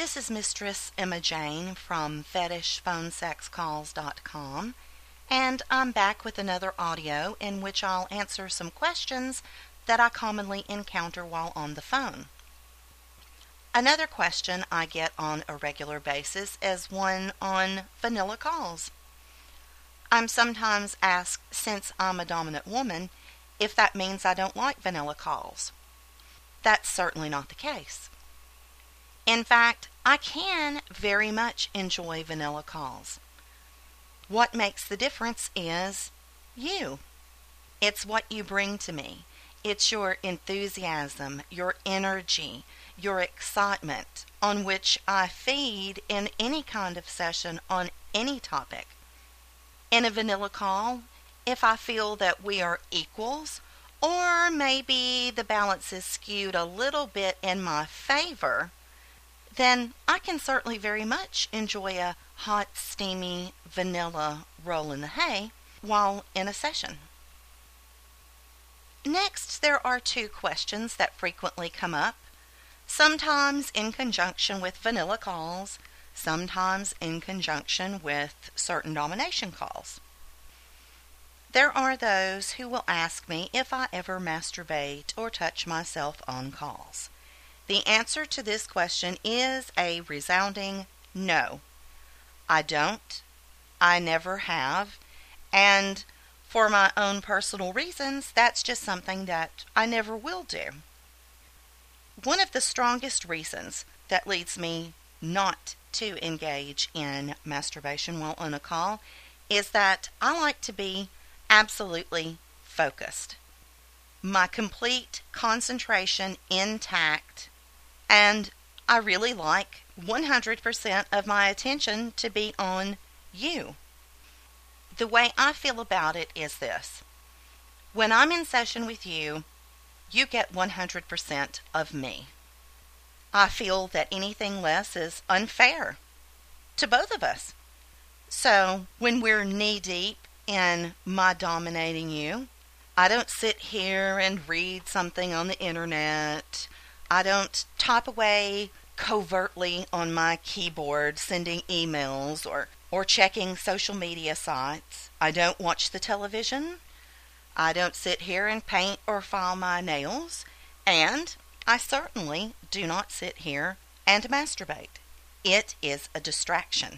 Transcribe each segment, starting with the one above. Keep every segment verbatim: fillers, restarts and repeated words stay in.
This is Mistress Emma Jane from fetish phone sex calls dot com, and I'm back with another audio in which I'll answer some questions that I commonly encounter while on the phone. Another question I get on a regular basis is one on vanilla calls. I'm sometimes asked, since I'm a dominant woman, if that means I don't like vanilla calls. That's certainly not the case. In fact, I can very much enjoy vanilla calls. What makes the difference is you. It's what you bring to me. It's your enthusiasm, your energy, your excitement on which I feed in any kind of session on any topic. In a vanilla call, if I feel that we are equals, or maybe the balance is skewed a little bit in my favor, then I can certainly very much enjoy a hot, steamy, vanilla roll in the hay while in a session. Next, there are two questions that frequently come up, sometimes in conjunction with vanilla calls, sometimes in conjunction with certain domination calls. There are those who will ask me if I ever masturbate or touch myself on calls. The answer to this question is a resounding no. I don't. I never have. And for my own personal reasons, that's just something that I never will do. One of the strongest reasons that leads me not to engage in masturbation while on a call is that I like to be absolutely focused. My complete concentration intact, and I really like one hundred percent of my attention to be on you. The way I feel about it is this. When I'm in session with you, you get one hundred percent of me. I feel that anything less is unfair to both of us. So when we're knee-deep in my dominating you, I don't sit here and read something on the internet. I don't type away covertly on my keyboard sending emails or, or checking social media sites. I don't watch the television. I don't sit here and paint or file my nails. And I certainly do not sit here and masturbate. It is a distraction.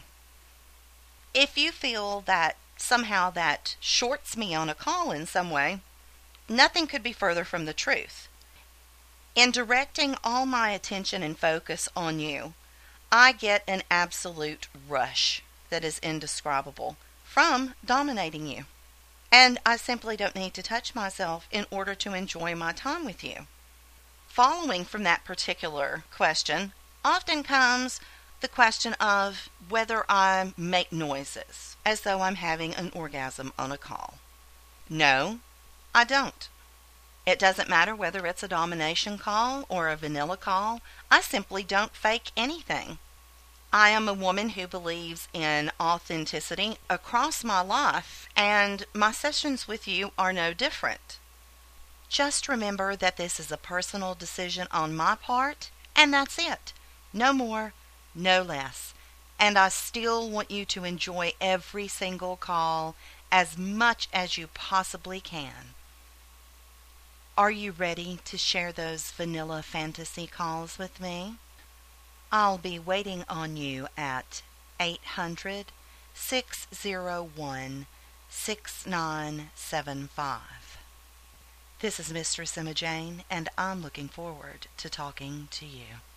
If you feel that somehow that shorts me on a call in some way, nothing could be further from the truth. In directing all my attention and focus on you, I get an absolute rush that is indescribable from dominating you. And I simply don't need to touch myself in order to enjoy my time with you. Following from that particular question often comes the question of whether I make noises as though I'm having an orgasm on a call. No, I don't. It doesn't matter whether it's a domination call or a vanilla call. I simply don't fake anything. I am a woman who believes in authenticity across my life, and my sessions with you are no different. Just remember that this is a personal decision on my part, and that's it. No more, no less. And I still want you to enjoy every single call as much as you possibly can. Are you ready to share those vanilla fantasy calls with me? I'll be waiting on you at eight hundred, six oh one, six nine seven five. This is Mistress Emma Jane, and I'm looking forward to talking to you.